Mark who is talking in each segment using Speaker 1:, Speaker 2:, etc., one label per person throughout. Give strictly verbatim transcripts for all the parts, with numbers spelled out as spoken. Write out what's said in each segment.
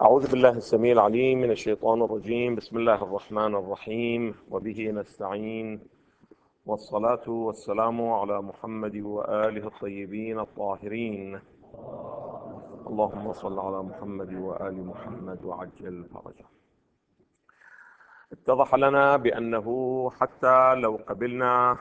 Speaker 1: أعوذ بالله السميع العليم من الشيطان الرجيم. بسم الله الرحمن الرحيم، وبه نستعين، والصلاة والسلام على محمد وآله الطيبين الطاهرين. اللهم صل على محمد وآل محمد وعجل فرجه. اتضح لنا بأنه حتى لو قبلنا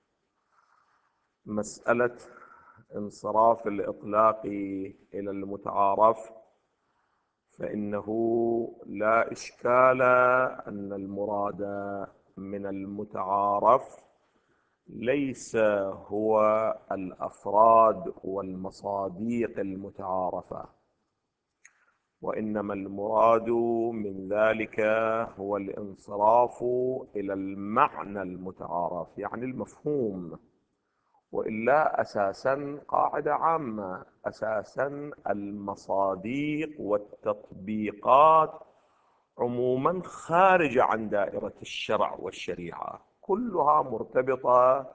Speaker 1: مسألة انصراف الإطلاق إلى المتعارف، فإنه لا إشكال أن المراد من المتعارف ليس هو الأفراد والمصاديق المتعارفة، وإنما المراد من ذلك هو الانصراف إلى المعنى المتعارف، يعني المفهوم. وإلا أساسا قاعدة عامة، أساسا المصاديق والتطبيقات عموما خارج عن دائرة الشرع والشريعة، كلها مرتبطة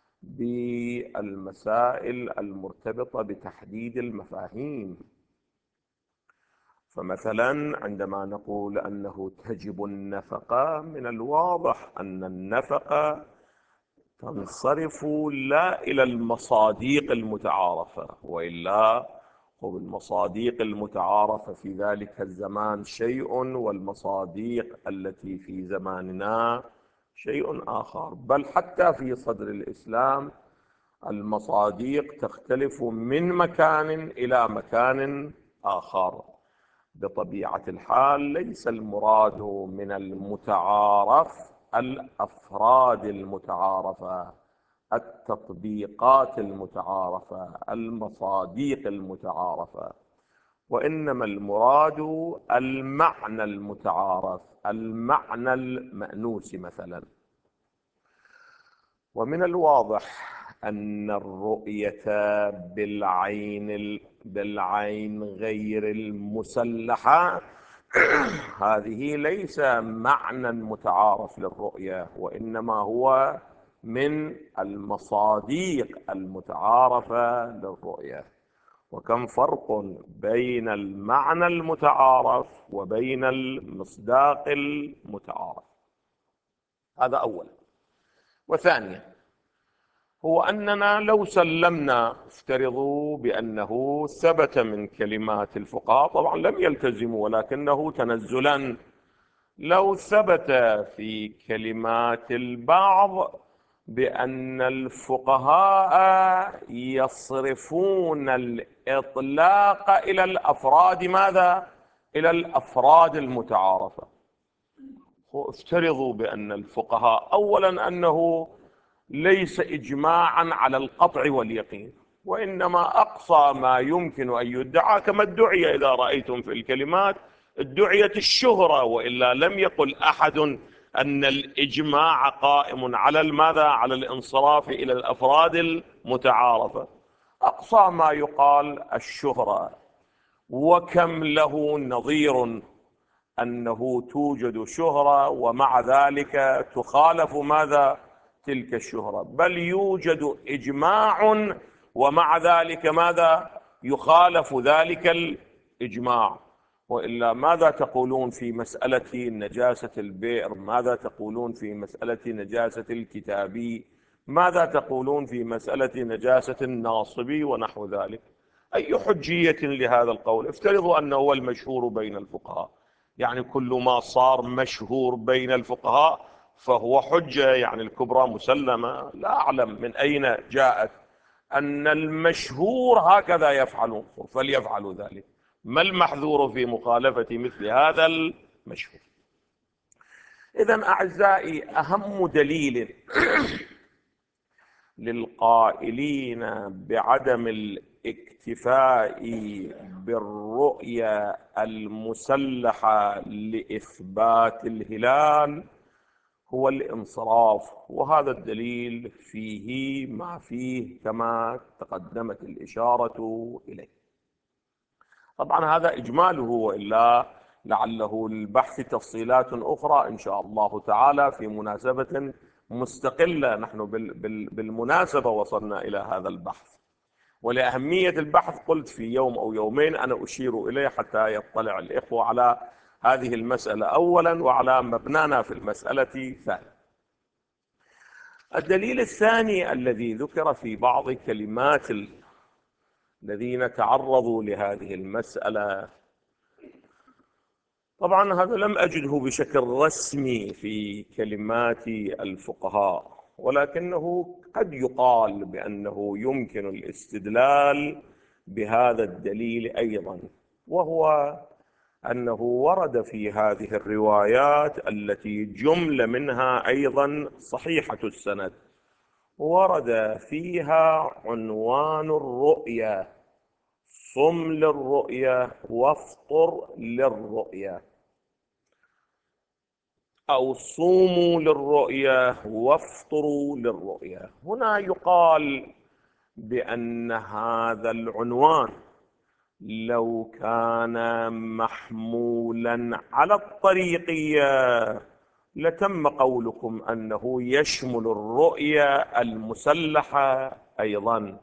Speaker 1: بالمسائل المرتبطة بتحديد المفاهيم. فمثلا عندما نقول أنه تجب النفقة، من الواضح أن النفقة تنصرف لا إلى المصاديق المتعارفة، وإلا هو المصاديق المتعارفة في ذلك الزمان شيء، والمصاديق التي في زماننا شيء آخر. بل حتى في صدر الإسلام المصاديق تختلف من مكان إلى مكان آخر. بطبيعة الحال ليس المراد من المتعارف الأفراد المتعارفة، التطبيقات المتعارفة، المصاديق المتعارفة، وإنما المراد المعنى المتعارف، المعنى المأنوس مثلا. ومن الواضح أن الرؤية بالعين بالعين غير المسلحة هذه ليس معنى متعارف للرؤية، وإنما هو من المصاديق المتعارفة للرؤية. وكم فرق بين المعنى المتعارف وبين المصداق المتعارف. هذا أولا. وثانيا هو أننا لو سلمنا، افترضوا بأنه ثبت من كلمات الفقهاء، طبعا لم يلتزموا ولكنه تنزلا، لو ثبت في كلمات البعض بأن الفقهاء يصرفون الإطلاق إلى الأفراد، ماذا؟ إلى الأفراد المتعارفة. افترضوا بأن الفقهاء أولا أنه ليس إجماعا على القطع واليقين، وإنما أقصى ما يمكن أن يدعى كما ادعي إذا رأيتم في الكلمات ادعية الشهرة، وإلا لم يقل أحد أن الإجماع قائم على ماذا؟ على الانصراف إلى الأفراد المتعارفة. أقصى ما يقال الشهرة، وكم له نظير أنه توجد شهرة ومع ذلك تخالف ماذا؟ تلك الشهرة. بل يوجد إجماع ومع ذلك ماذا؟ يخالف ذلك الإجماع. وإلا ماذا تقولون في مسألة نجاسة البئر؟ ماذا تقولون في مسألة نجاسة الكتابي؟ ماذا تقولون في مسألة نجاسة الناصبي ونحو ذلك؟ أي حجية لهذا القول؟ افترضوا أنه هو المشهور بين الفقهاء، يعني كل ما صار مشهور بين الفقهاء فهو حجة، يعني الكبرى مسلمة. لا أعلم من أين جاءت أن المشهور هكذا يفعلون، فليفعلوا ذلك. ما المحذور في مخالفة مثل هذا المشهور؟ إذن أعزائي، أهم دليل للقائلين بعدم الاكتفاء بالرؤية المسلحة لإثبات الهلال هو الانصراف، وهذا الدليل فيه ما فيه كما تقدمت الإشارة إليه. طبعا هذا إجماله، وإلا لعله البحث تفصيلات أخرى إن شاء الله تعالى في مناسبة مستقلة. نحن بالمناسبة وصلنا إلى هذا البحث، ولأهمية البحث قلت في يوم أو يومين أنا أشير إليه حتى يطلع الإخوة على هذه المسألة أولا وعلى مبنانا في المسألة ثانيا. الدليل الثاني الذي ذكر في بعض كلمات الذين تعرضوا لهذه المسألة، طبعا هذا لم أجده بشكل رسمي في كلمات الفقهاء، ولكنه قد يقال بأنه يمكن الاستدلال بهذا الدليل أيضا، وهو أنه ورد في هذه الروايات التي جملة منها أيضا صحيحة السند، ورد فيها عنوان الرؤية: صم للرؤية وافطر للرؤية، أو صوموا للرؤية وافطروا للرؤية. هنا يقال بأن هذا العنوان لو كان محمولا على الطريقية لتم قولكم أنه يشمل الرؤية المسلحة أيضا.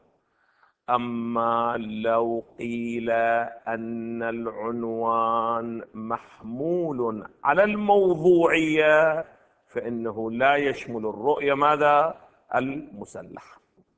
Speaker 1: أما لو قيل أن العنوان محمول على الموضوعية فإنه لا يشمل الرؤية ماذا؟ المسلحة.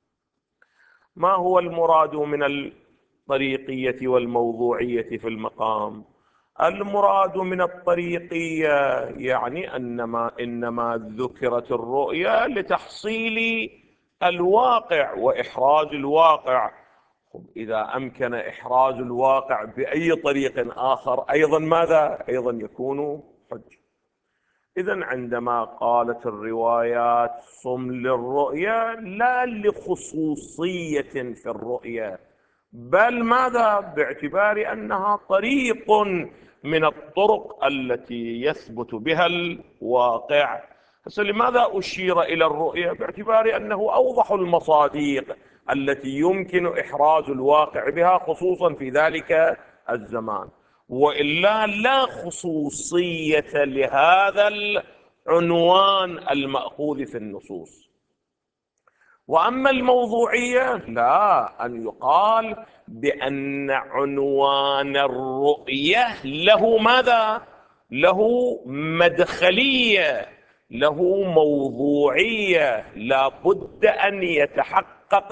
Speaker 1: ما هو المراد من الطريقية والموضوعية في المقام؟ المراد من الطريقية يعني أنما إنما ذكرت الرؤية لتحصيل الواقع وإحراز الواقع. إذا أمكن إحراز الواقع بأي طريق آخر أيضا ماذا؟ أيضا يكون حجة. إذن عندما قالت الروايات صم للرؤية لا لخصوصية في الرؤية، بل ماذا؟ باعتبار أنها طريق من الطرق التي يثبت بها الواقع. هسه لماذا أشير إلى الرؤية؟ باعتبار أنه أوضح المصادق التي يمكن إحراز الواقع بها خصوصا في ذلك الزمان، وإلا لا خصوصية لهذا العنوان المأخوذ في النصوص. وأما الموضوعية لا، أن يقال بأن عنوان الرؤية له ماذا؟ له مدخلية، له موضوعية، لا بد أن يتحقق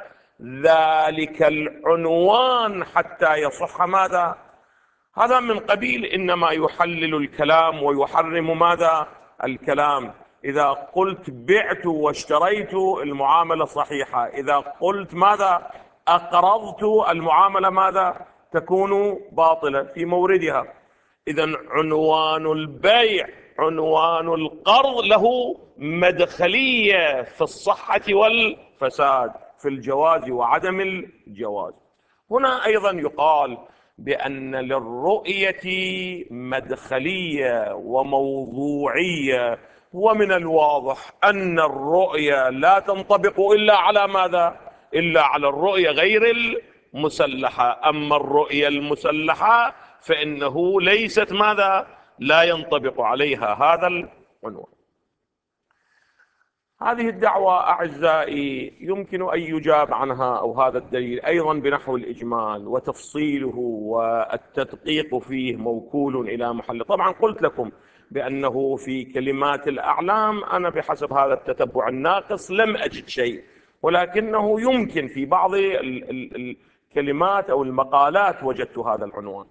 Speaker 1: ذلك العنوان حتى يصح ماذا؟ هذا من قبيل إنما يحلل الكلام ويحرم ماذا؟ الكلام. إذا قلت بعت واشتريت المعاملة صحيحة، إذا قلت ماذا؟ أقرضت المعاملة ماذا؟ تكون باطلة في موردها. إذن عنوان البيع، عنوان القرض له مدخلية في الصحة والفساد، في الجواز وعدم الجواز. هنا أيضا يقال بأن للرؤية مدخلية وموضوعية، ومن الواضح أن الرؤية لا تنطبق إلا على ماذا؟ إلا على الرؤية غير المسلحة. أما الرؤية المسلحة فإنه ليست ماذا؟ لا ينطبق عليها هذا العنوان. هذه الدعوة أعزائي يمكن أن يجاب عنها أو هذا الدليل أيضا بنحو الإجمال، وتفصيله والتدقيق فيه موكول إلى محله. طبعا قلت لكم بأنه في كلمات الأعلام أنا بحسب هذا التتبع الناقص لم أجد شيء، ولكنه يمكن في بعض الكلمات أو المقالات وجدت هذا العنوان.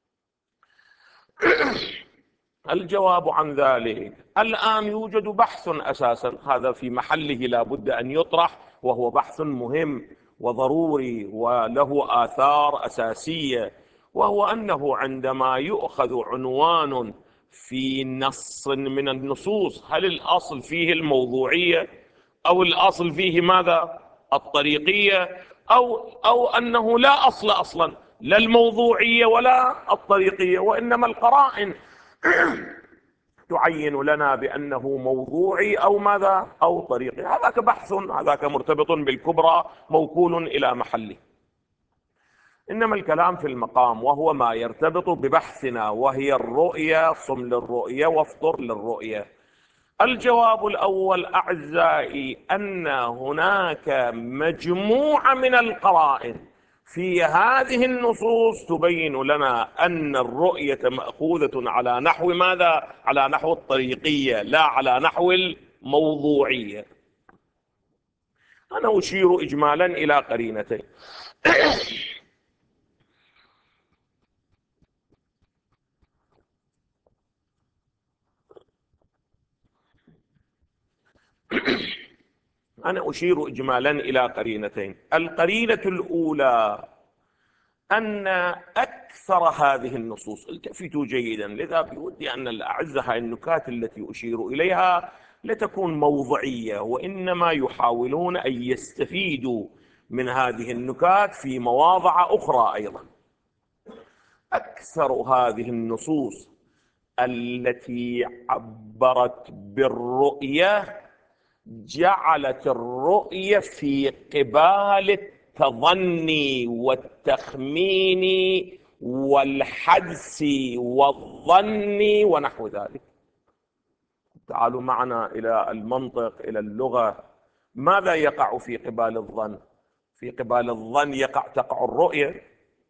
Speaker 1: الجواب عن ذلك الآن يوجد بحث أساسا هذا في محله لا بد أن يطرح، وهو بحث مهم وضروري وله آثار أساسية، وهو أنه عندما يؤخذ عنوان في نص من النصوص هل الأصل فيه الموضوعية أو الأصل فيه ماذا؟ الطريقية، أو, أو أنه لا أصل أصلا، لا الموضوعية ولا الطريقية، وإنما القرائن تعين لنا بأنه موضوعي أو ماذا؟ أو طريقي. هذاك بحث، هذاك مرتبط بالكبرى موكول إلى محله. إنما الكلام في المقام وهو ما يرتبط ببحثنا، وهي الرؤية، صم للرؤية وافطر للرؤية. الجواب الأول أعزائي أن هناك مجموعة من القرائن في هذه النصوص تبين لنا أن الرؤية مأخوذة على نحو ماذا؟ على نحو الطريقية لا على نحو الموضوعية. أنا أشير إجمالا إلى قرينتين. أنا أشير إجمالا إلى قرينتين. القرينة الأولى أن أكثر هذه النصوص، التفتوا جيدا، لذا بودي أن الأعزة النكات التي أشير إليها لتكون موضعية، وإنما يحاولون أن يستفيدوا من هذه النكات في مواضع أخرى أيضا. أكثر هذه النصوص التي عبرت بالرؤية جعلت الرؤية في قبال التظني والتخمين والحدس والظن ونحو ذلك. تعالوا معنا إلى المنطق، إلى اللغة. ماذا يقع في قبال الظن؟ في قبال الظن يقع تقع الرؤية.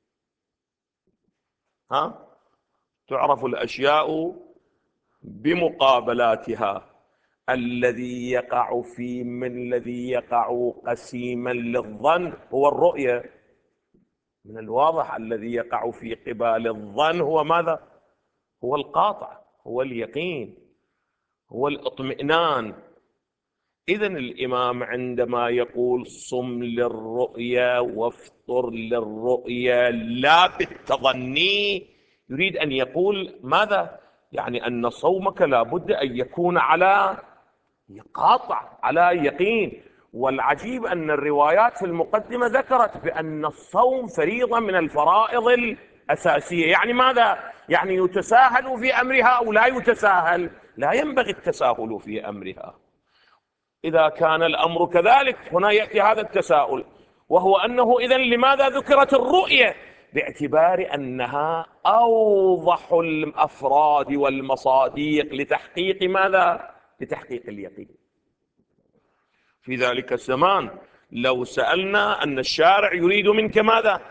Speaker 1: ها؟ تعرف الأشياء بمقابلاتها. الذي يقع في من الذي يقع قسيما للظن هو الرؤية. من الواضح الذي يقع في قبال الظن هو ماذا؟ هو القاطع، هو اليقين، هو الاطمئنان. إذن الإمام عندما يقول صم للرؤيا وافطر للرؤيا لا بالتظني، يريد أن يقول ماذا؟ يعني أن صومك لا بد أن يكون على قاطع، على يقين. والعجيب أن الروايات في المقدمة ذكرت بأن الصوم فريضة من الفرائض الأساسية. يعني ماذا؟ يعني يتساهل في أمرها أو لا يتساهل؟ لا ينبغي التساهل في أمرها. إذا كان الأمر كذلك هنا يأتي هذا التساؤل، وهو أنه إذن لماذا ذكرت الرؤية؟ باعتبار أنها أوضح الأفراد والمصاديق لتحقيق ماذا؟ لتحقيق اليقين. في ذلك الزمان لو سألنا أن الشارع يريد منك ماذا؟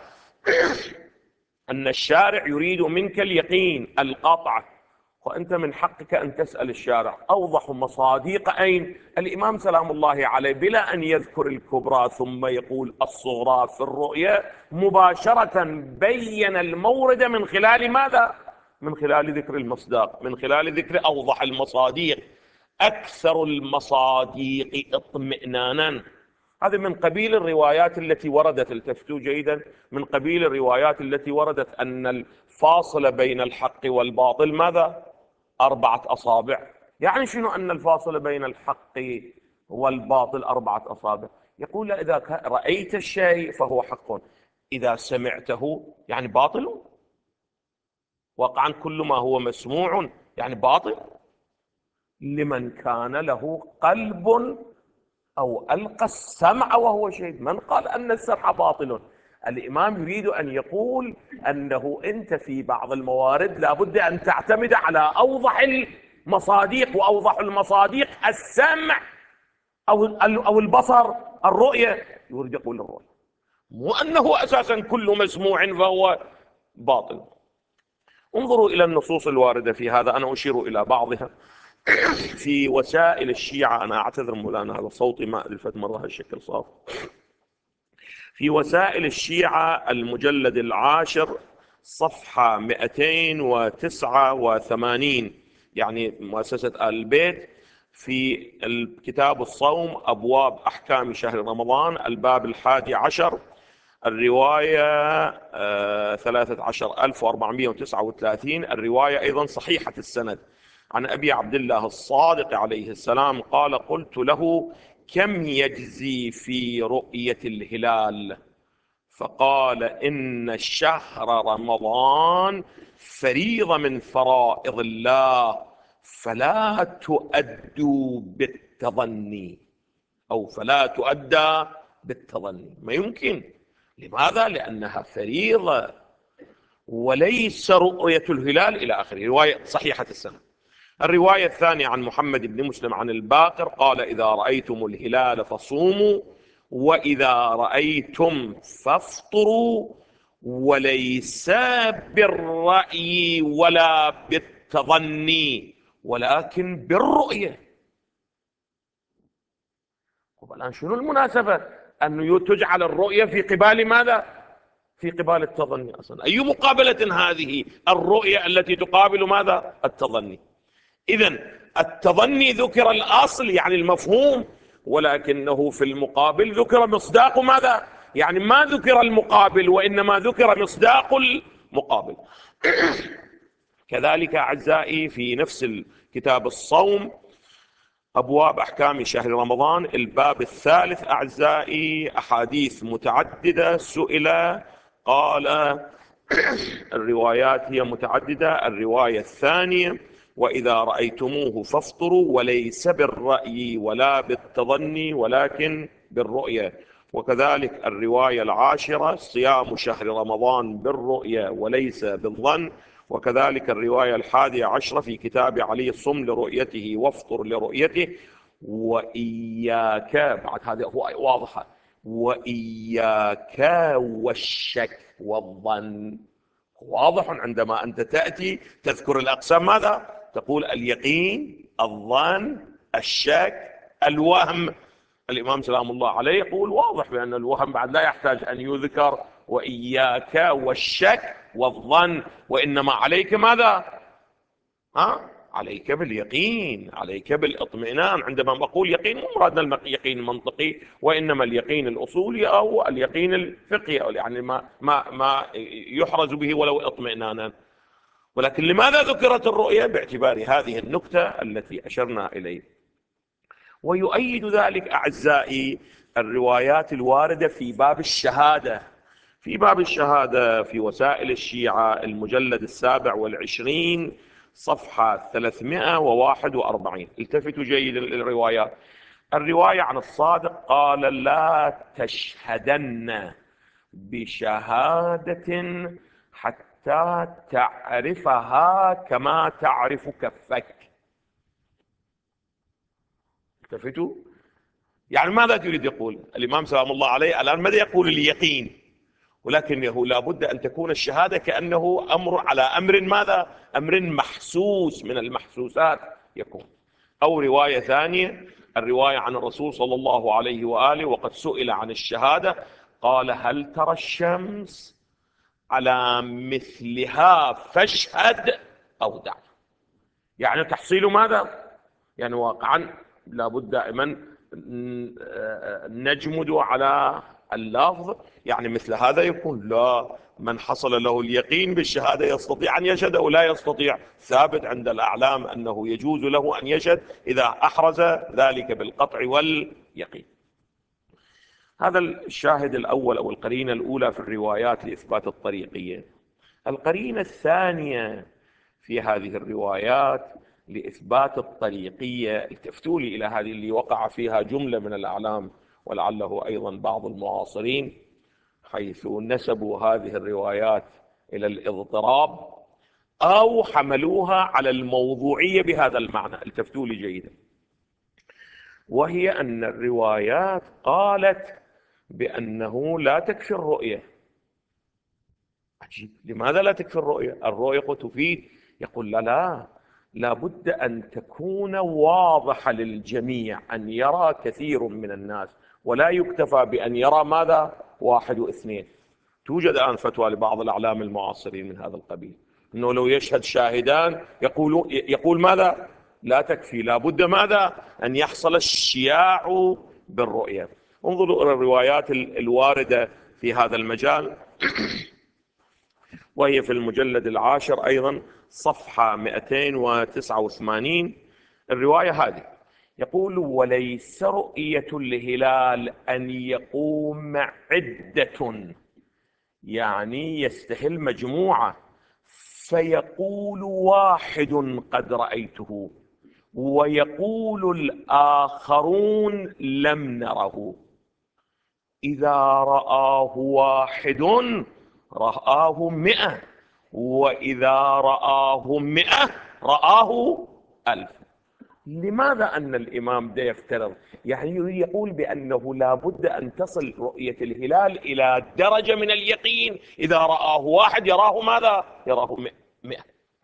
Speaker 1: أن الشارع يريد منك اليقين، القطع، وأنت من حقك أن تسأل الشارع أوضح مصاديق أين؟ الإمام سلام الله عليه بلا أن يذكر الكبرى ثم يقول الصغرى في الرؤية، مباشرة بين المورد من خلال ماذا؟ من خلال ذكر المصداق، من خلال ذكر أوضح المصاديق، أكثر المصاديق اطمئنانا. هذه من قبيل الروايات التي وردت، التفتوا جيدا، من قبيل الروايات التي وردت أن الفاصل بين الحق والباطل ماذا؟ أربعة أصابع. يعني شنو أن الفاصل بين الحق والباطل أربعة أصابع؟ يقول إذا رأيت الشيء فهو حق، إذا سمعته يعني باطل، وقعا كل ما هو مسموع يعني باطل. لمن كان له قلب أو ألقى السمع وهو شهيد. من قال أن السمع باطل؟ الإمام يريد أن يقول أنه أنت في بعض الموارد لابد أن تعتمد على أوضح المصاديق، وأوضح المصاديق السمع أو أو البصر، الرؤية. يريد يقول الرؤية، مو أنه أساسا كل مسموع فهو باطل. انظروا إلى النصوص الواردة في هذا، أنا أشير إلى بعضها. في وسائل الشيعة، أنا أعتذر مولانا هذا صوتي ما ألفت مرة هالشكل صار. في وسائل الشيعة المجلد العاشر صفحة مئتين وتسعة وثمانين، يعني مؤسسة آل البيت، في الكتاب الصوم أبواب أحكام شهر رمضان، الباب الحادي عشر، الرواية ثلاثة عشر ألف وأربعمائة وتسعة وثلاثين، الرواية أيضا صحيحة السند، عن أبي عبد الله الصادق عليه السلام قال قلت له كم يجزي في رؤية الهلال؟ فقال إن شهر رمضان فريضة من فرائض الله فلا تؤدوا بالتظني، أو فلا تؤدى بالتظني. ما يمكن. لماذا؟ لأنها فريضة وليس رؤية الهلال إلى آخره، رواية صحيحة السنة. الرواية الثانية عن محمد بن مسلم عن الباقر قال: إذا رأيتم الهلال فصوموا، وإذا رأيتم فافطروا، وليس بالرأي ولا بالتظني ولكن بالرؤية. طب الآن شنو المناسبة أن تجعل الرؤية في قبال ماذا؟ في قبال التظني. أصلا أي مقابلة هذه الرؤية التي تقابل ماذا؟ التظني. إذن التظني ذكر الأصل يعني المفهوم، ولكنه في المقابل ذكر مصداق ماذا؟ يعني ما ذكر المقابل وإنما ذكر مصداق المقابل. كذلك أعزائي في نفس الكتاب الصوم أبواب أحكام شهر رمضان الباب الثالث أعزائي أحاديث متعددة سئل قال الروايات هي متعددة. الرواية الثانية: وإذا رأيتموه فافطروا، وليس بالرأي ولا بالتظني ولكن بالرؤية. وكذلك الرواية العاشرة: صيام شهر رمضان بالرؤية وليس بالظن. وكذلك الرواية الحادية عشرة في كتاب علي: صم لرؤيته وافطر لرؤيته. وإياك، بعد هذه واضحة، وإياك والشك والظن. واضح عندما أنت تأتي تذكر الأقسام ماذا؟ تقول اليقين، الظن، الشك، الوهم. الإمام سلام الله عليه يقول واضح بأن الوهم بعد لا يحتاج أن يذكر. وإياك والشك والظن، وإنما عليك ماذا؟ ها؟ عليك باليقين، عليك بالاطمئنان. عندما نقول يقين مو مرادنا اليقين المنطقي، وإنما اليقين الأصولي أو اليقين الفقهي، أو يعني ما ما ما يحرز به ولو اطمئنانا. ولكن لماذا ذكرت الرؤية؟ باعتبار هذه النكتة التي أشرنا إليه. ويؤيد ذلك أعزائي الروايات الواردة في باب الشهادة. في باب الشهادة في وسائل الشيعة المجلد السابع والعشرين صفحة ثلاثمائة وواحد وأربعين. التفتوا جيدا للروايات. الرواية عن الصادق قال: لا تشهدن بشهادة حتى تعرفها كما تعرف كفك. التفتوا، يعني ماذا تريد يقول الإمام سلام الله عليه الآن؟ ماذا يقول؟ اليقين، ولكنه لا بد أن تكون الشهادة كأنه أمر على أمر ماذا؟ أمر محسوس من المحسوسات يكون. أو رواية ثانية، الرواية عن الرسول صلى الله عليه وآله وقد سئل عن الشهادة قال: هل ترى الشمس؟ على مثلها فاشهد أو دع. يعني تحصيل ماذا؟ يعني واقعا لابد دائما نجمد على اللفظ، يعني مثل هذا يكون لا، من حصل له اليقين بالشهادة يستطيع أن يشهد أو لا يستطيع. ثابت عند الأعلام أنه يجوز له أن يشهد إذا أحرز ذلك بالقطع واليقين. هذا الشاهد الأول أو القرينة الأولى في الروايات لإثبات الطريقية. القرينة الثانية في هذه الروايات لإثبات الطريقية، التفتوا لي إلى هذه اللي وقع فيها جملة من الأعلام ولعله أيضا بعض المعاصرين، حيث نسبوا هذه الروايات إلى الاضطراب أو حملوها على الموضوعية بهذا المعنى. التفتوا لي جيدا. وهي أن الروايات قالت بأنه لا تكفي الرؤية. عجيب، لماذا لا تكفي الرؤية؟ الرؤية تفيد. يقول لا لا لا بد أن تكون واضحة للجميع، أن يرى كثير من الناس، ولا يكتفى بأن يرى ماذا؟ واحد واثنين. توجد الآن فتوى لبعض الأعلام المعاصرين من هذا القبيل، أنه لو يشهد شاهدان يقول يقول ماذا؟ لا تكفي، لا بد ماذا؟ أن يحصل الشياع بالرؤية. انظروا إلى الروايات الواردة في هذا المجال، وهي في المجلد العاشر أيضا صفحة مئتين وتسعة وثمانين. الرواية هذه يقول: وليس رؤية الهلال أن يقوم عدة، يعني يستهل مجموعة، فيقول واحد قد رأيته، ويقول الآخرون لم نره. إذا رآه واحد رآه مئة، وإذا رآه مئة رآه ألف. لماذا أن الإمام ده يفترض؟ يعني يقول بأنه لا بد أن تصل رؤية الهلال إلى درجة من اليقين، إذا رآه واحد يراه ماذا؟ يراه مئة.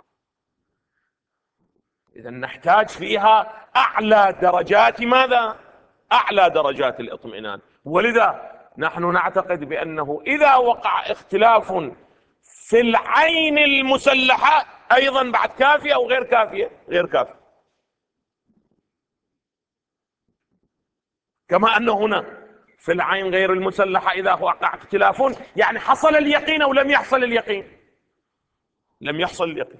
Speaker 1: إذا نحتاج فيها أعلى درجات ماذا؟ أعلى درجات الاطمئنان. ولذا نحن نعتقد بأنه إذا وقع اختلاف في العين المسلحة أيضا بعد كافية أو غير كافية؟ غير كافية. كما أن هنا في العين غير المسلحة إذا وقع اختلاف، يعني حصل اليقين أو لم يحصل اليقين؟ لم يحصل اليقين،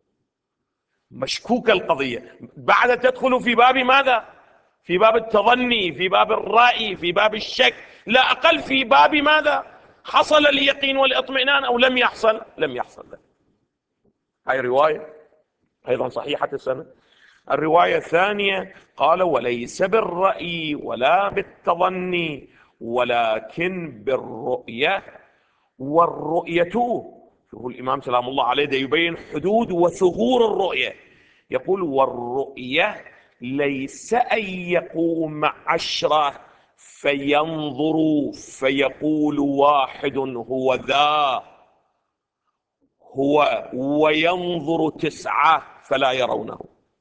Speaker 1: مشكوك القضية. بعد تدخل في باب ماذا؟ في باب التظني، في باب الرأي، في باب الشك، لا أقل في باب ماذا؟ حصل اليقين والاطمئنان أو لم يحصل؟ لم يحصل. هاي رواية أيضا صحيحة السند. الرواية الثانية قال: وليس بالرأي ولا بالتظني ولكن بالرؤية. والرؤية، شوفوا الإمام سلام الله عليه ده يبين حدود وثغور الرؤية. يقول: والرؤية ليس أن يقوم عشرة فينظروا فيقول واحد هو ذا هو، وينظر تسعة فلا يرونه.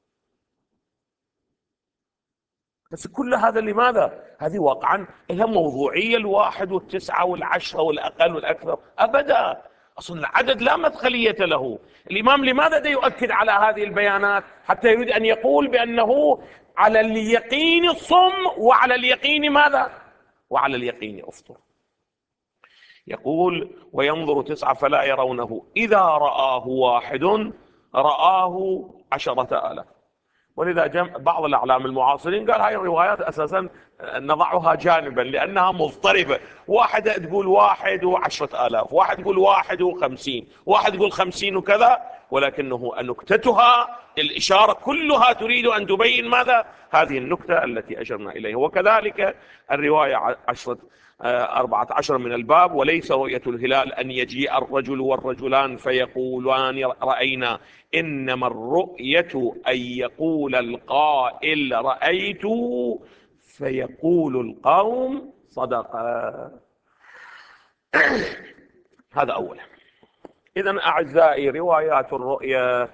Speaker 1: بس كل هذا لماذا؟ هذه واقعا هي موضوعية الواحد والتسعة والعشرة والأقل والأكثر؟ أبدا، أصلا العدد لا مدخلية له. الإمام لماذا ده يؤكد على هذه البيانات؟ حتى يريد أن يقول بأنه على اليقين صم، وعلى اليقين ماذا؟ وعلى اليقين أفطر. يقول: وينظر تسعة فلا يرونه، إذا رآه واحد رآه عشرة آلاف. ولذا جمع بعض الأعلام المعاصرين قال هاي الروايات أساسا نضعها جانبا لأنها مضطربة. واحدة تقول واحد وعشرة آلاف، واحد يقول واحد وخمسين، واحد يقول خمسين وكذا، ولكنه نكتتها الإشارة كلها تريد أن تبين ماذا؟ هذه النكتة التي أشرنا إليها. وكذلك الرواية عشرة أربعة عشر من الباب: وليس رؤية الهلال أن يجيء الرجل والرجلان فيقولان رأينا، إنما الرؤية أن يقول القائل رأيت فيقول القوم صدق. هذا أولا. إذن أعزائي، روايات الرؤية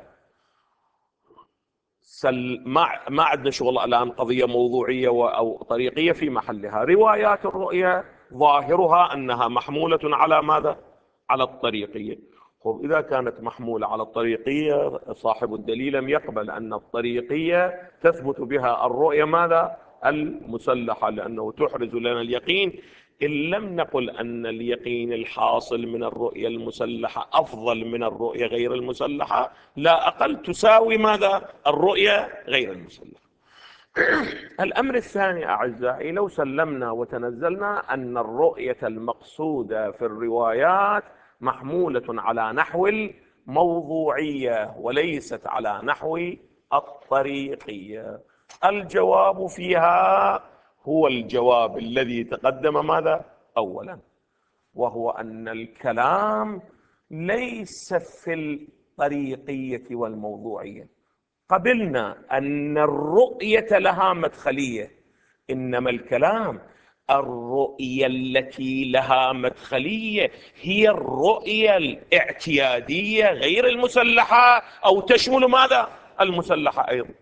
Speaker 1: سل ما ما عندنا شغل الآن قضية موضوعية أو طريقية في محلها. روايات الرؤية ظاهرها أنها محمولة على ماذا؟ على الطريقية. خب إذا كانت محمولة على الطريقية، صاحب الدليل لم يقبل أن الطريقية تثبت بها الرؤية ماذا؟ المسلحة، لأنه تحرز لنا اليقين. إن لم نقل أن اليقين الحاصل من الرؤية المسلحة أفضل من الرؤية غير المسلحة، لا أقل تساوي ماذا؟ الرؤية غير المسلحة. الأمر الثاني أعزائي، لو سلمنا وتنزلنا أن الرؤية المقصودة في الروايات محمولة على نحو الموضوعية وليست على نحو الطريقية، الجواب فيها هو الجواب الذي تقدم ماذا؟ أولا، وهو أن الكلام ليس في الطريقية والموضوعية. قبلنا أن الرؤية لها مدخلية، إنما الكلام الرؤية التي لها مدخلية هي الرؤية الاعتيادية غير المسلحة، أو تشمل ماذا؟ المسلحة أيضا.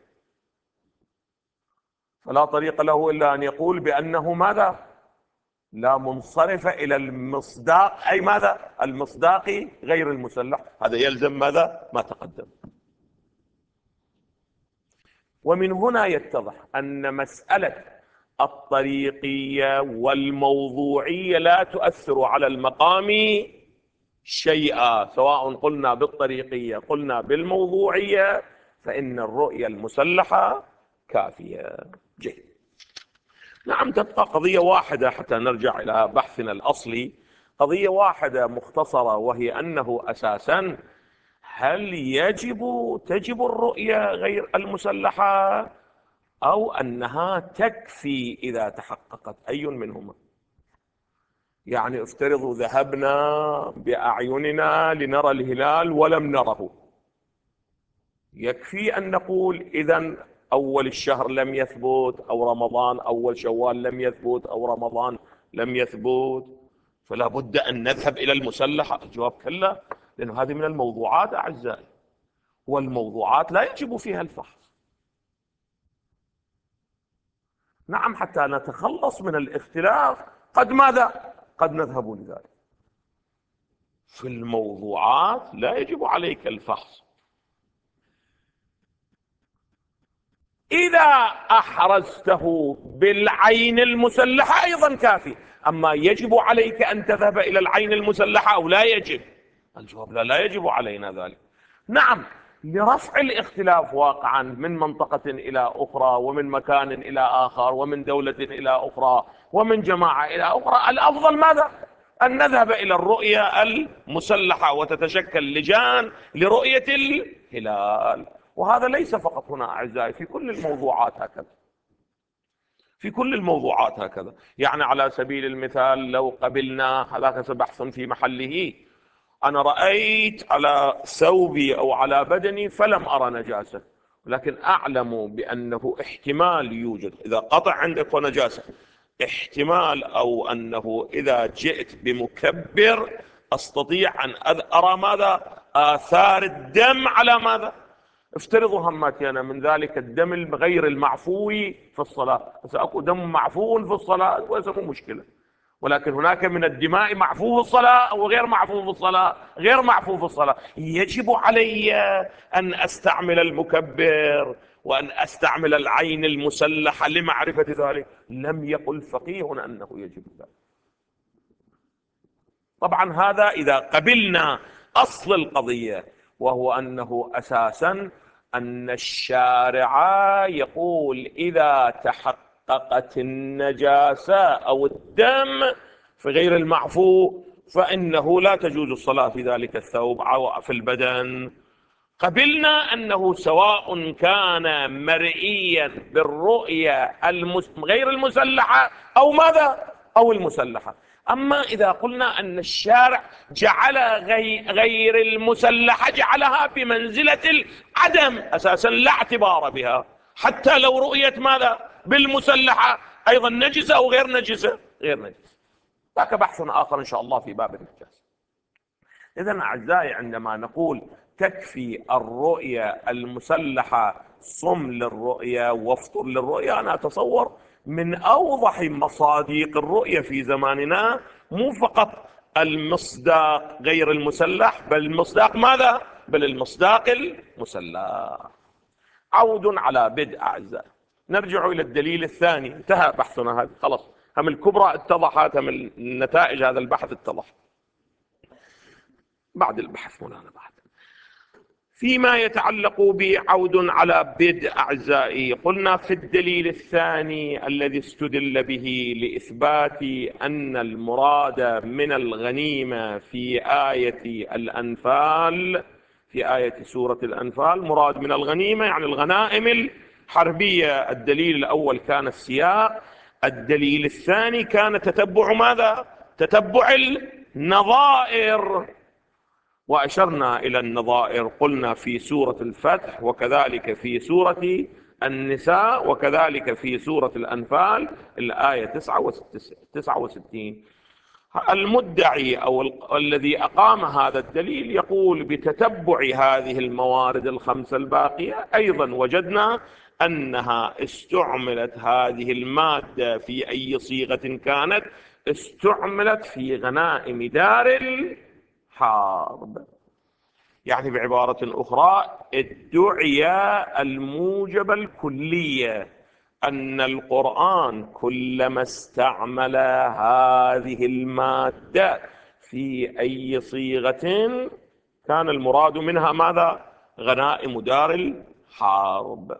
Speaker 1: فلا طريق له إلا أن يقول بأنه ماذا؟ لا منصرف إلى المصداق، أي ماذا؟ المصداقي غير المسلح. هذا يلزم ماذا؟ ما تقدم. ومن هنا يتضح أن مسألة الطريقية والموضوعية لا تؤثر على المقام شيئا، سواء قلنا بالطريقية قلنا بالموضوعية، فإن الرؤية المسلحة كافية. جيد. نعم، تبقى قضية واحدة حتى نرجع إلى بحثنا الأصلي، قضية واحدة مختصرة، وهي أنه أساسا هل يجب تجب الرؤية غير المسلحة أو أنها تكفي إذا تحققت؟ أي منهما؟ يعني افترضوا ذهبنا بأعيننا لنرى الهلال ولم نره، يكفي أن نقول إذن أول الشهر لم يثبت، أو رمضان أول شوال لم يثبت، أو رمضان لم يثبت، فلا بد أن نذهب إلى المسلحة. الجواب كلا، لأن هذه من الموضوعات أعزائي، والموضوعات لا يجب فيها الفحص. نعم، حتى نتخلص من الاختلاف قد ماذا؟ قد نذهب لذلك. في الموضوعات لا يجب عليك الفحص. إذا أحرزته بالعين المسلحة أيضا كافي. أما يجب عليك أن تذهب إلى العين المسلحة أو لا يجب؟ الجواب لا، لا يجب علينا ذلك. نعم، لرفع الاختلاف واقعا من منطقة إلى أخرى، ومن مكان إلى آخر، ومن دولة إلى أخرى، ومن جماعة إلى أخرى، الأفضل ماذا؟ أن نذهب إلى الرؤية المسلحة وتتشكل لجان لرؤية الهلال. وهذا ليس فقط هنا أعزائي، في كل الموضوعات هكذا، في كل الموضوعات هكذا. يعني على سبيل المثال لو قبلنا، هذاك بحث في محله، أنا رأيت على ثوبي أو على بدني فلم أرى نجاسة، لكن أعلم بأنه احتمال يوجد، إذا قطع عندك ونجاسة، احتمال أو أنه إذا جئت بمكبر أستطيع أن أرى ماذا؟ آثار الدم على ماذا؟ افترضوا هماتي أنا من ذلك الدم الغير المعفو في الصلاة، سأكون دم معفو في الصلاة وليس مشكلة، ولكن هناك من الدماء معفو في الصلاة وغير معفو في الصلاة. غير معفو في الصلاة يجب علي أن أستعمل المكبر وأن أستعمل العين المسلحة لمعرفة ذلك. لم يقل فقيه أنه يجب ذلك. طبعا هذا إذا قبلنا أصل القضية، وهو أنه أساسا أن الشارع يقول إذا تحققت النجاسة أو الدم في غير المعفو فإنه لا تجوز الصلاة في ذلك الثوب أو في البدن. قبلنا أنه سواء كان مرئيا بالرؤية غير المسلحة أو ماذا؟ أو المسلحة. أما إذا قلنا أن الشارع جعل غير المسلحة جعلها بمنزلة العدم أساسا، لا اعتبار بها، حتى لو رؤيت ماذا؟ بالمسلحة أيضا نجسة أو غير نجسة؟ غير نجسة. ذاك بحث آخر إن شاء الله في باب النجاسة. إذن أعزائي، عندما نقول تكفي الرؤية المسلحة صم للرؤية وافطر للرؤية، أنا أتصور من أوضح مصادق الرؤية في زماننا مو فقط المصداق غير المسلح، بل المصداق ماذا؟ بل المصداق المسلح. عود على بدء أعزائي، نرجع إلى الدليل الثاني. انتهى بحثنا هذا خلاص، هم الكبرى اتضحت، هم النتائج هذا البحث اتضحت. بعد البحث مولانا بعد فيما يتعلق بعود على بدء أعزائي، قلنا في الدليل الثاني الذي استدل به لإثبات أن المراد من الغنيمة في آية الأنفال، في آية سورة الأنفال، مراد من الغنيمة يعني الغنائم الحربية. الدليل الأول كان السياق، الدليل الثاني كان تتبع ماذا؟ تتبع النظائر. وأشرنا إلى النظائر، قلنا في سورة الفتح، وكذلك في سورة النساء، وكذلك في سورة الأنفال الآية تسعة وستين. المدعي أو الذي أقام هذا الدليل يقول بتتبع هذه الموارد الخمسة الباقية أيضا وجدنا أنها استعملت هذه المادة في أي صيغة كانت، استعملت في غنائم دار الحرب. يعني بعبارة أخرى ادعي الموجب الكلية، أن القرآن كلما استعمل هذه المادة في أي صيغة كان المراد منها ماذا؟ غنائم دار الحرب.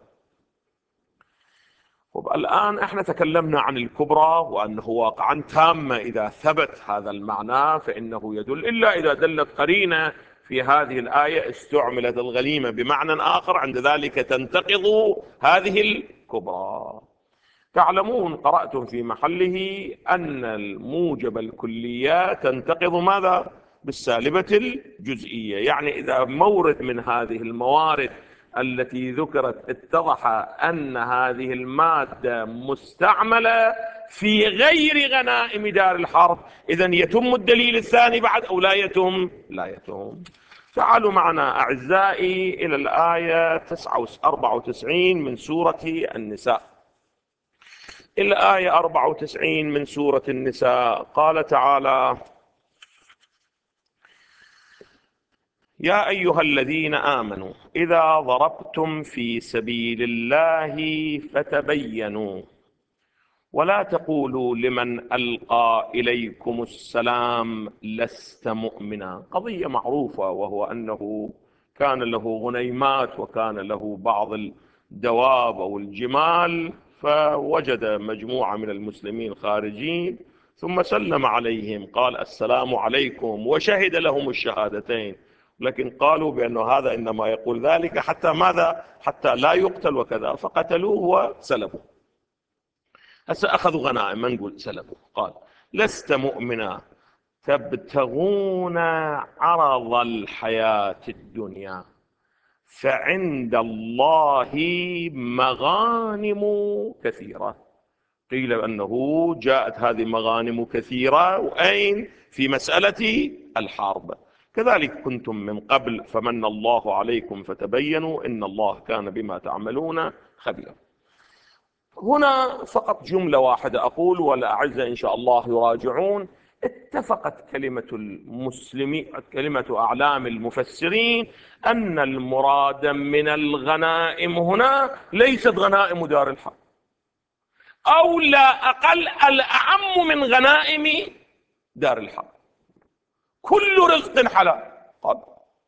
Speaker 1: طب الآن احنا تكلمنا عن الكبرى وأنه واقعا تامة إذا ثبت هذا المعنى فإنه يدل، إلا إذا دلت قرينة في هذه الآية استعملت الغنيمة بمعنى آخر، عند ذلك تنتقض هذه الكبرى. تعلمون قرأتم في محله أن الموجب الكلية تنتقض ماذا؟ بالسالبة الجزئية. يعني إذا مورد من هذه الموارد التي ذكرت اتضح أن هذه المادة مستعملة في غير غنائم دار الحرب. إذن يتم الدليل الثاني بعد أو لا يتم؟ لا يتم. تعالوا معنا أعزائي إلى الآية أربعة وتسعين من سورة النساء. الآية أربعة وتسعين من سورة النساء قال تعالى: يا أيها الذين آمنوا إذا ضربتم في سبيل الله فتبينوا ولا تقولوا لمن ألقى إليكم السلام لست مؤمنا. قضية معروفة، وهو أنه كان له غنيمات وكان له بعض الدواب أو الجمال، فوجد مجموعة من المسلمين خارجين ثم سلم عليهم، قال السلام عليكم، وشهد لهم الشهادتين، لكن قالوا بأن هذا إنما يقول ذلك حتى ماذا؟ حتى لا يقتل وكذا، فقتلوه وسلبوا. هسه أخذوا غنائم، ما نقول سلبوا. قال لست مؤمنا تبتغون عرض الحياة الدنيا فعند الله مغانم كثيرة. قيل أنه جاءت هذه مغانم كثيرة وأين؟ في مسألة الحرب. كذلك كنتم من قبل فمن الله عليكم فتبينوا إن الله كان بما تعملون خبيرا. هنا فقط جملة واحدة أقول، والأعزة إن شاء الله يراجعون. اتفقت كلمة المسلمين، كلمة أعلام المفسرين، أن المراد من الغنائم هنا ليست غنائم دار الحرب، أو لا أقل الأعم من غنائم دار الحرب. كل رزق حلال قال،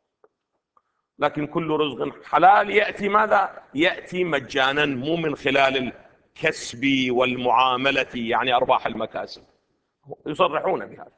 Speaker 1: لكن كل رزق حلال يأتي ماذا؟ يأتي مجانا، مو من خلال الكسب والمعاملة، يعني أرباح المكاسب، يصرحون بهذا.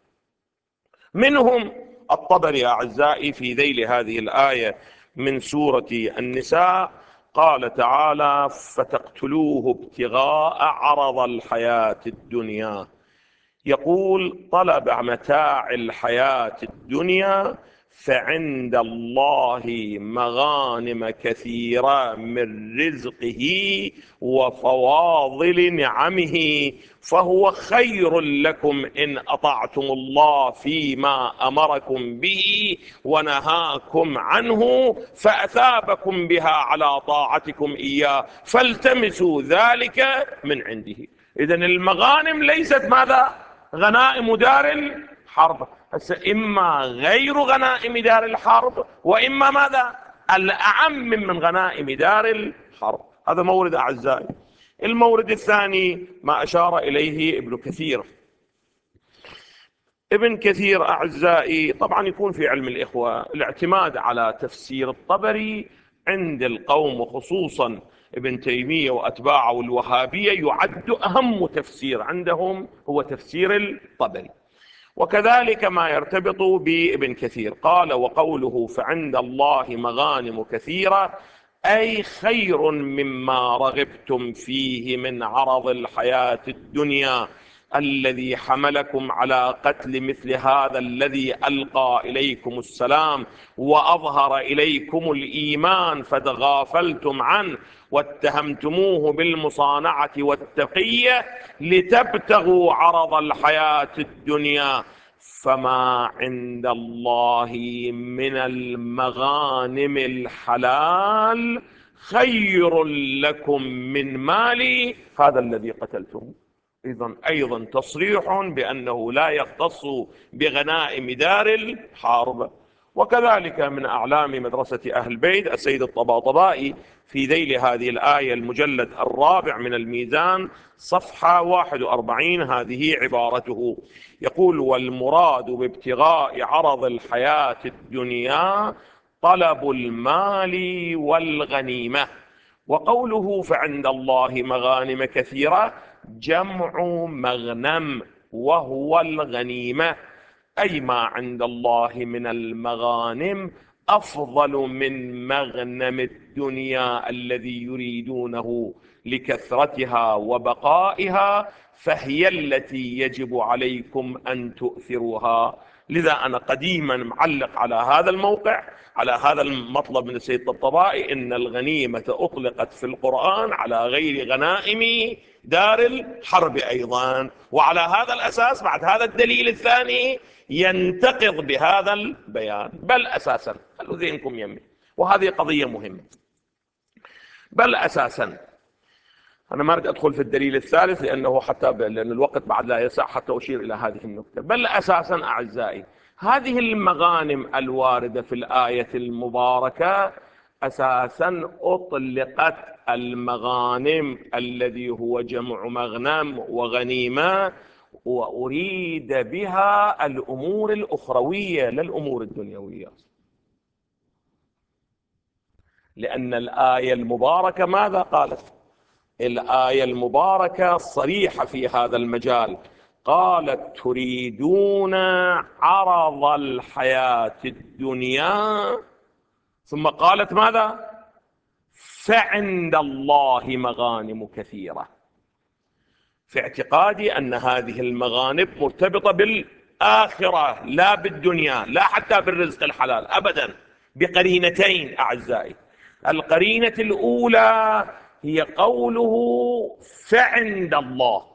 Speaker 1: منهم الطبري أعزائي في ذيل هذه الآية من سورة النساء قال تعالى: فتقتلوه ابتغاء عرض الحياة الدنيا. يقول طلب متاع الحياة الدنيا فعند الله مغانم كثيرة من رزقه وفواضل نعمه، فهو خير لكم إن أطعتم الله فيما أمركم به ونهاكم عنه فأثابكم بها على طاعتكم إياه فالتمسوا ذلك من عنده. إذن المغانم ليست ماذا؟ غنائم دار الحرب. إما غير غنائم دار الحرب، وإما ماذا؟ الأعم من غنائم دار الحرب. هذا مورد أعزائي. المورد الثاني ما أشار إليه ابن كثير. ابن كثير أعزائي طبعا يكون في علم الإخوة الاعتماد على تفسير الطبري عند القوم، وخصوصا ابن تيمية وأتباعه الوهابية، يعد أهم تفسير عندهم هو تفسير الطبري. وكذلك ما يرتبط بابن كثير. قال: وقوله فعند الله مغانم كثيرة، أي خير مما رغبتم فيه من عرض الحياة الدنيا الذي حملكم على قتل مثل هذا الذي ألقى إليكم السلام وأظهر إليكم الإيمان فتغافلتم عنه واتهمتموه بالمصانعة والتقية لتبتغوا عرض الحياة الدنيا، فما عند الله من المغانم الحلال خير لكم من مال هذا الذي قتلتم. إذن أيضا تصريح بأنه لا يختص بغنائم دار الحرب. وكذلك من أعلام مدرسة أهل البيت السيد الطباطبائي في ذيل هذه الآية المجلد الرابع من الميزان صفحة واحد وأربعين، هذه عبارته، يقول: والمراد بابتغاء عرض الحياة الدنيا طلب المال والغنيمة. وقوله فعند الله مغانم كثيرة جمع مغنم وهو الغنيمة، أي ما عند الله من المغانم أفضل من مغنم الدنيا الذي يريدونه لكثرتها وبقائها، فهي التي يجب عليكم أن تؤثروها. لذا أنا قديما معلق على هذا الموقع، على هذا المطلب من السيد الطبطبائي، إن الغنيمة أطلقت في القرآن على غير غنائم دار الحرب أيضا. وعلى هذا الأساس بعد هذا الدليل الثاني ينتقض بهذا البيان. بل أساسا خلوا ذهنكم يمي، وهذه قضية مهمة. بل أساسا أنا ما أريد أدخل في الدليل الثالث لأنه حتى لأن الوقت بعد لا يسع حتى أشير إلى هذه النقطة. بل أساسا أعزائي هذه المغانم الواردة في الآية المباركة أساسا أطلقت المغانم الذي هو جمع مغنم وغنيمة، وأريد بها الأمور الأخروية لا الأمور الدنيوية، لأن الآية المباركة ماذا قالت؟ الآية المباركة صريحة في هذا المجال، قالت تريدون عرض الحياة الدنيا، ثم قالت ماذا؟ فعند الله مغانم كثيرة. في اعتقادي أن هذه المغانم مرتبطة بالآخرة لا بالدنيا، لا حتى بالرزق الحلال أبدا، بقرينتين أعزائي. القرينة الأولى هي قوله فعند الله،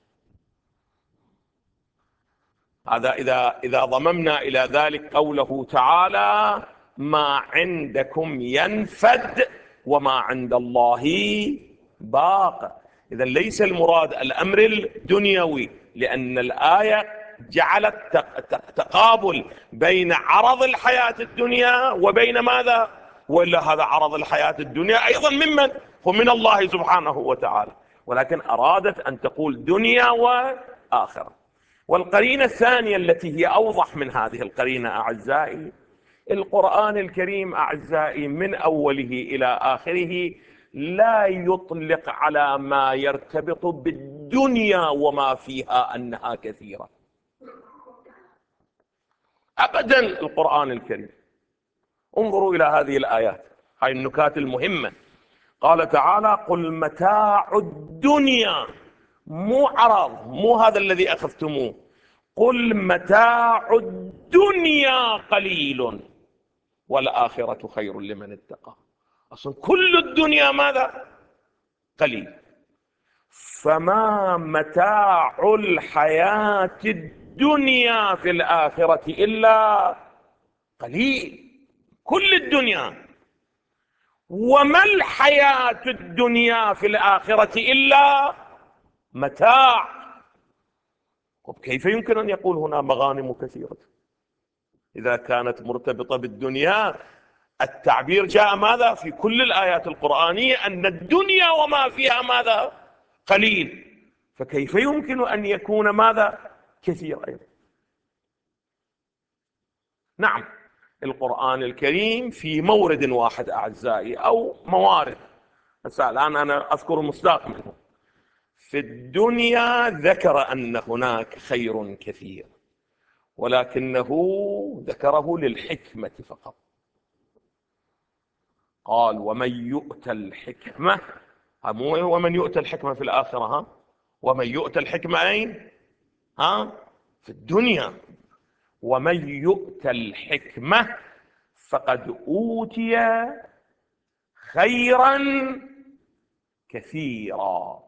Speaker 1: هذا إذا إذا ضممنا إلى ذلك قوله تعالى ما عندكم ينفد وما عند الله باق. إذا ليس المراد الأمر الدنيوي، لأن الآية جعلت تقابل بين عرض الحياة الدنيا وبين ماذا؟ وإلا هذا عرض الحياة الدنيا أيضا ممن هو من الله سبحانه وتعالى، ولكن أرادت أن تقول دنيا وآخرة. والقرينة الثانية التي هي أوضح من هذه القرينة أعزائي، القرآن الكريم أعزائي من أوله إلى آخره لا يطلق على ما يرتبط بالدنيا وما فيها أنها كثيرة أبدا. القرآن الكريم انظروا إلى هذه الآيات، هاي النكات المهمة. قال تعالى قل متاع الدنيا، مو عرض، مو هذا الذي أخذتموه، قل متاع الدنيا قليل والآخرة خير لمن اتقى. أصلا كل الدنيا ماذا؟ قليل. فما متاع الحياة الدنيا في الآخرة إلا قليل، كل الدنيا. وما الحياة الدنيا في الآخرة إلا متاع. كيف يمكن أن يقول هنا مغانم كثيرة إذا كانت مرتبطة بالدنيا؟ التعبير جاء ماذا في كل الآيات القرآنية أن الدنيا وما فيها ماذا؟ قليل، فكيف يمكن أن يكون ماذا؟ كثير أيضا. نعم القرآن الكريم في مورد واحد أعزائي أو موارد، بس الآن أنا أذكر مصداق منه، في الدنيا ذكر أن هناك خير كثير، ولكنه ذكره للحكمة فقط. قال ومن يؤتى الحكمة، مو ومن يؤتى الحكمة في الآخرة، ها، ومن يؤتى الحكمة أين؟ ها، في الدنيا. ومن يؤتى الحكمة فقد أوتي خيرا كثيرا.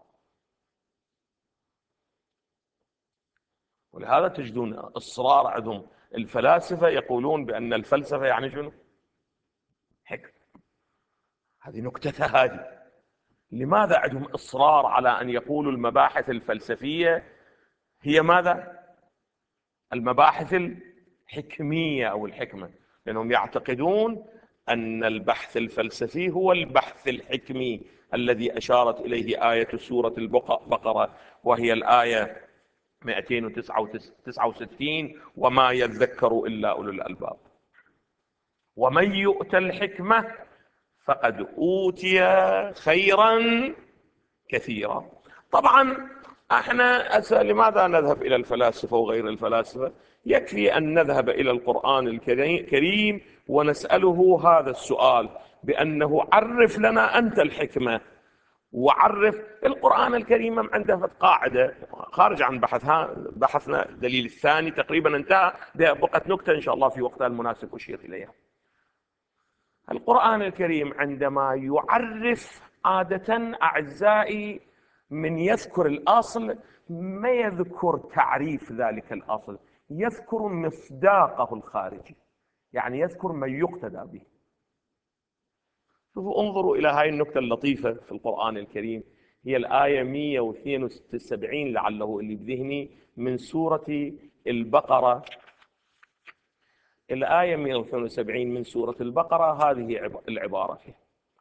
Speaker 1: ولهذا تجدون إصرار عندهم الفلاسفة يقولون بأن الفلسفة يعني شنو؟ حكم. هذه نكتة هذه. لماذا عندهم إصرار على أن يقولوا المباحث الفلسفية هي ماذا؟ المباحث الحكمية أو الحكمة، لأنهم يعتقدون أن البحث الفلسفي هو البحث الحكمي الذي أشارت إليه آية سورة البقرة، وهي الآية مئتين وتسعة وستين وما يذكر إلا أولو الألباب. ومن يؤت الحكمة فقد أوتي خيرا كثيرا. طبعا احنا لماذا نذهب إلى الفلاسفة وغير الفلاسفة؟ يكفي أن نذهب إلى القرآن الكريم ونسأله هذا السؤال بأنه عرف لنا أنت الحكمة، وعرف القرآن الكريم عنده قاعدة خارج عن بحثها، بحثنا الدليل الثاني تقريبا انتهى، بقت نكتة إن شاء الله في وقتها المناسب أشير إليها. القرآن الكريم عندما يعرف عادة أعزائي من يذكر الأصل ما يذكر تعريف ذلك الأصل، يذكر مصداقه الخارجي، يعني يذكر ما يقتدى به. شوفوا انظروا إلى هاي النكتة اللطيفة في القرآن الكريم، هي الآية مئة واثنين وسبعين لعله اللي بذهني من سورة البقرة. الآية مئة واثنين وسبعين من سورة البقرة هذه العبارة فيها،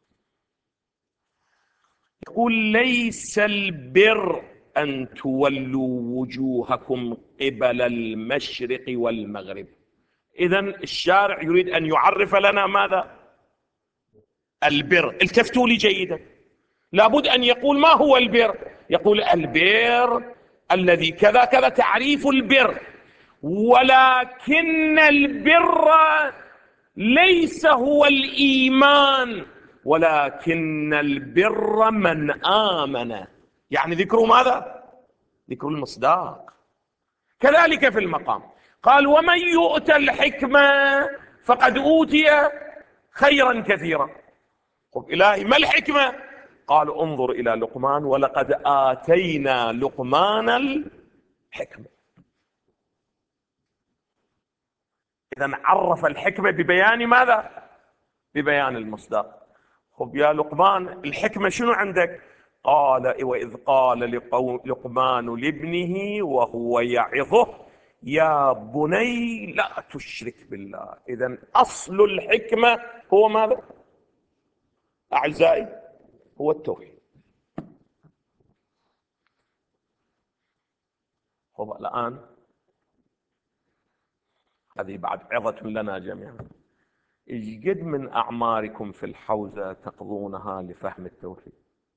Speaker 1: يقول: ليس البر أن تولوا وجوهكم قبل المشرق والمغرب. إذن الشارع يريد أن يعرف لنا ماذا؟ البر. التفتوا لي جيدا، لابد أن يقول ما هو البر. يقول البر الذي كذا كذا، تعريف البر. ولكن البر ليس هو الإيمان، ولكن البر من آمن. يعني ذكروا ماذا؟ ذكروا المصداق. كذلك في المقام قال: ومن يؤت الحكمة فقد أوتي خيرا كثيرا. طب إلهي ما الحكمة؟ قال: انظر إلى لقمان: ولقد آتينا لقمان الحكمة. إذن عرف الحكمة ببيان ماذا؟ ببيان المصداق. خب يا لقمان الحكمة شنو عندك؟ قال: وإذ قال لقمان لابنه وهو يعظه يا بني لا تشرك بالله. إذن أصل الحكمة هو ماذا أعزائي؟ هو التوحيد. خب الآن هذه بعد عظة لنا جميعا. إيش قد من أعماركم في الحوزة تقضونها لفهم التوحيد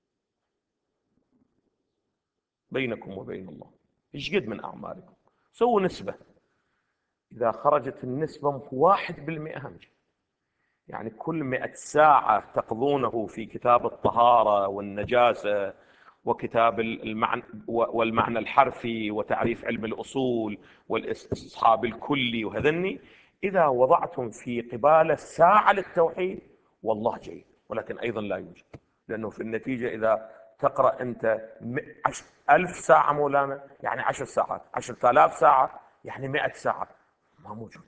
Speaker 1: بينكم وبين الله؟ إيش قد من أعماركم؟ سووا نسبة. إذا خرجت النسبة واحد بالمئة همجة، يعني كل مئة ساعة تقضونه في كتاب الطهارة والنجاسة وكتاب المعنى والمعنى الحرفي وتعريف علم الأصول والاستصحاب الكلي وهذني، إذا وضعتم في قبالة ساعة للتوحيد والله جيد، ولكن أيضا لا يوجد. لأنه في النتيجة إذا تقرأ أنت ألف ساعة مولانا يعني عشر ساعات، عشرة آلاف ساعة يعني مئة ساعة، ما موجود.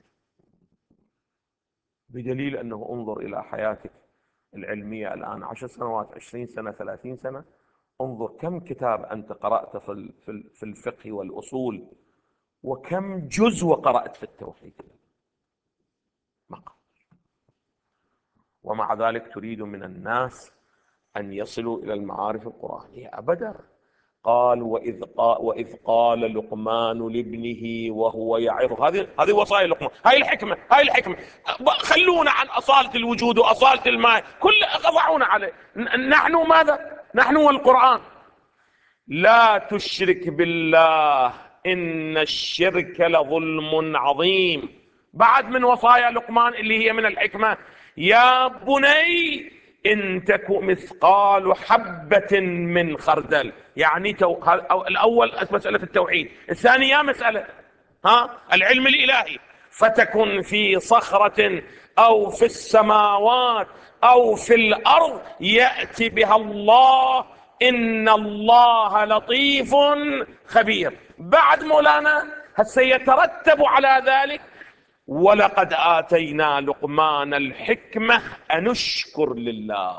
Speaker 1: بدليل أنه انظر إلى حياتك العلمية الآن، عشر سنوات، عشرين سنة، ثلاثين سنة، انظر كم كتاب أنت قرأت في الفقه والأصول، وكم جزء قرأت في التوحيد. ما قرأت. ومع ذلك تريد من الناس أن يصلوا إلى المعارف القرآنية أبدا. قال: وإذ قال, وإذ قال لقمان لابنه وهو يعظه. هذه هذه وصايا لقمان، هاي الحكمة، هاي الحكمة. خلونا عن أصالة الوجود وأصالة الماء، كل ضعونا عليه. نحن ماذا؟ نحن والقرآن. لا تشرك بالله إن الشرك لظلم عظيم. بعد من وصايا لقمان اللي هي من الحكمة: يا بني إن تك مثقال حبة من خردل. يعني تو... الأول مسألة التوحيد، الثانية مسألة ها العلم الإلهي. فتكن في صخرة أو في السماوات أو في الأرض يأتي بها الله إن الله لطيف خبير. بعد مولانا هسه يترتب على ذلك: ولقد آتينا لقمان الحكمة أن اشكر لله.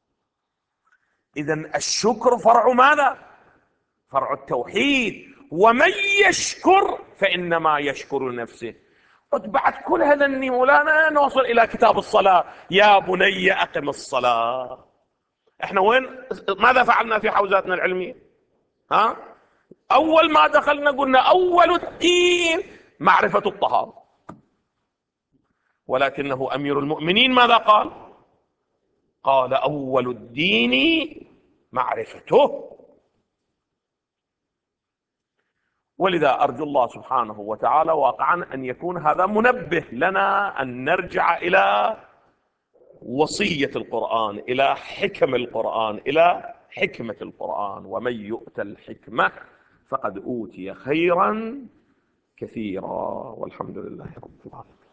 Speaker 1: إذن الشكر فرع ماذا؟ فرع التوحيد. ومن يشكر فإنما يشكر لنفسه. بعد كل هذا مولانا نوصل إلى كتاب الصلاة: يا بني أقم الصلاة. احنا وين؟ ماذا فعلنا في حوزاتنا العلمية؟ ها؟ أول ما دخلنا قلنا أول الدين معرفة الطهارة، ولكنه أمير المؤمنين ماذا قال؟ قال: أول الدين معرفته. ولذا أرجو الله سبحانه وتعالى واقعا أن يكون هذا منبه لنا أن نرجع إلى وصية القرآن، إلى حكم القرآن، إلى حكمة القرآن: ومن يؤت الحكمة فقد أوتي خيرا كثيرا. والحمد لله رب العالمين.